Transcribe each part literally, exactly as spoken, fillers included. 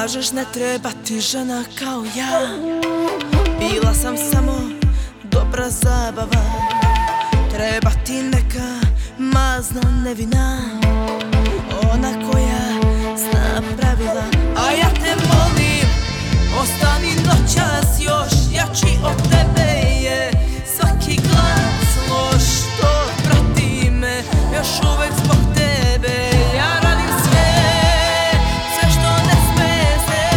kažeš ne treba ti žena kao ja. Bila sam samo dobra zabava. Treba ti neka mazna nevina, ona koja zna pravila. A ja te molim, ostani noćas još jači od tebe je svaki glas loš što prati me. Još uvek zbog tebe ja radim sve, sve što ne sme se.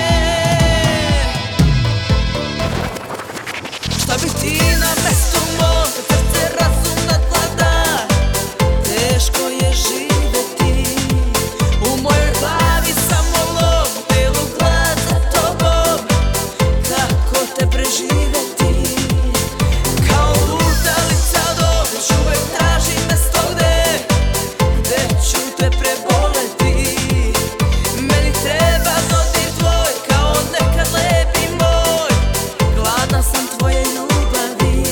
Šta bi ti na mestu mog srce razum nadvlada? Teško je živeti u mojoj glavi, samo lov, telu glad za tobom. Kako te preživeti? Kao lutalica dobić uvek tražim mesto gde, gde ću te preboleti. Meni treba dodir tvoj kao nekad lepi moj. Gladna sam tvoje ljubavi.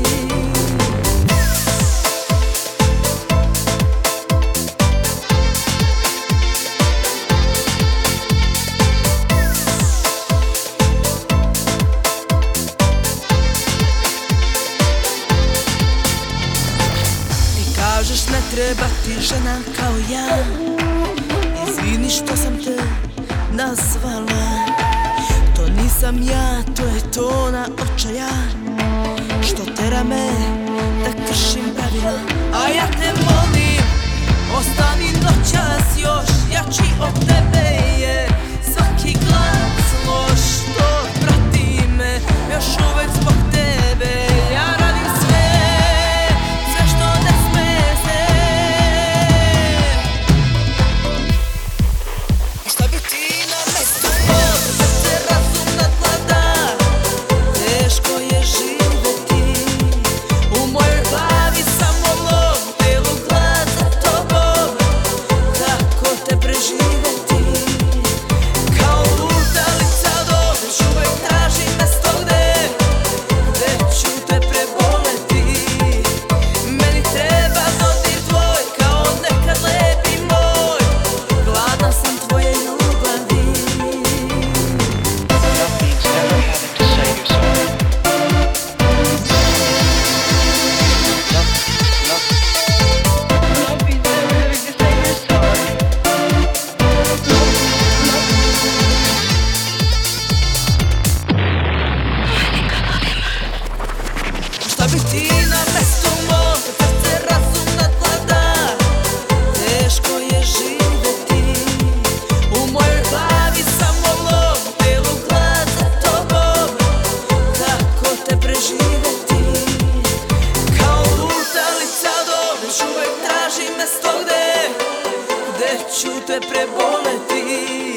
Ti kažeš ne treba ti žena kao ja. Izvini što sam te nazvala. To nisam ja, to je tona očaja što tera me da kršim pravila. A ja te molim, ostani noćas još jači od tebe je svaki glas loš što prati me. Još uvek zbog tebe ja radim sve, sve što ne sme se. Šta bi ti na mestu mog srce razum nadvlada? Teško je živeti u mojoj glavi, samo lov, telu glad za tobom. Kako te preživeti? Kao lutalica dobić uvek tražim mesto gde, gde ću te preboleti. Meni treba dodir tvoj kao nekad lepi moj. Gladna sam tvoje ljubavi. Love means never having to say you're sorry. Love, love, love means never having to say you're sorry. Šta bi ti na mestu mog srce razum nadvlada? Teško je živeti u mojoj glavi, samo lov, telu glad za tobom. Kako te preživeti? Kao lutalica dobić uvek tražim mesto gde, gde ću te preboleti.